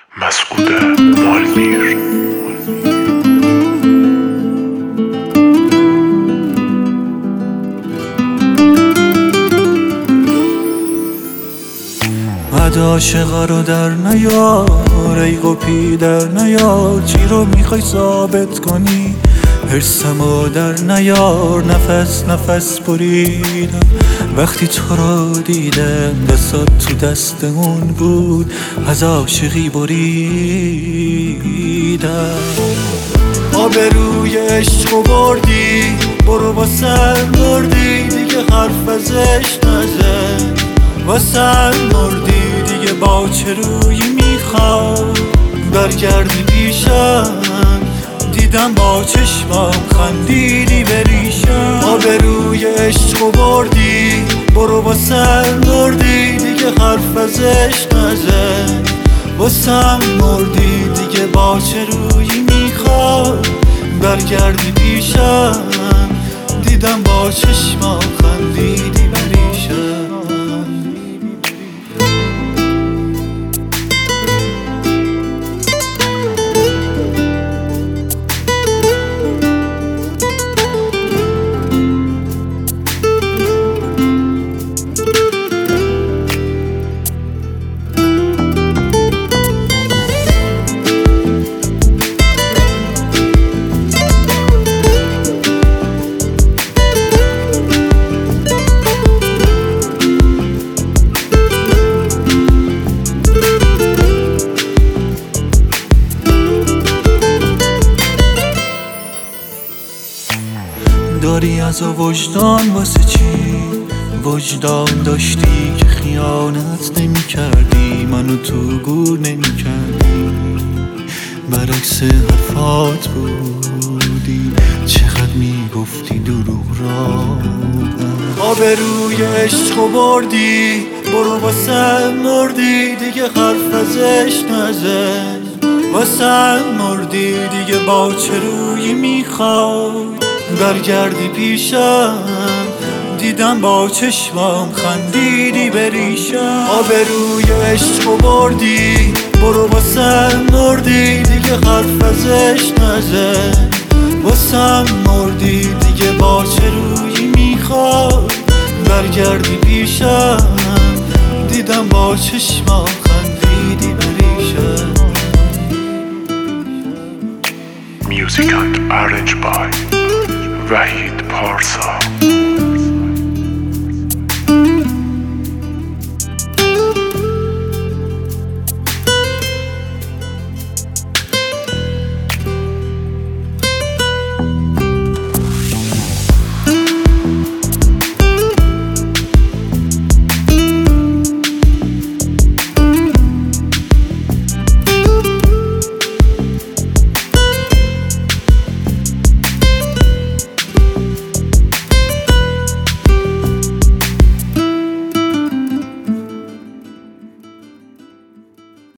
مسعود مالمیر. بعد عاشقا رو در نیار، ای قپی در نیار، چی رو میخوای ثابت کنی؟ حرصمو در نیار، نفس نفس بریدم وقتی تو رو دیدم، دستات تو دستمون بود از عاشقی بریدم. آبروی عشقو بردی، برو واسه مردی دیگه حرف ازش نزن، واسه مردی دیگه با چه روی میخواد برگردی پیشم؟ دیدم با چشمام خندیدی بریشم. آبروی عشقو بردی، برو واسه مردی دیگه حرف ازش نزن، واسه مردی دیگه با چه روی میخواد برگردی پیشم؟ دیدم با چشمام خندیدی بریشم. داری از وجدان واسه چی؟ وجدان داشتی که خیانت نمی کردی، منو تو گور نمی کردی، برعکس حرفات بودی، چقدر می گفتی دروغ را. آبروی عشقو بردی، برو واسه مردی دیگه حرف ازش نزن، واسه مردی دیگه با چه روی میخوای برگردی پیشم؟ دیدم با چشمام خندیدی بریشم. آبروی عشقو بردی، برو واسه مردی دیگه حرف ازش نزن، واسه مردی دیگه با چه روی میخواد برگردی پیشم؟ دیدم با چشمام خندیدی بریشم. Music and arranged by وحید پارسا.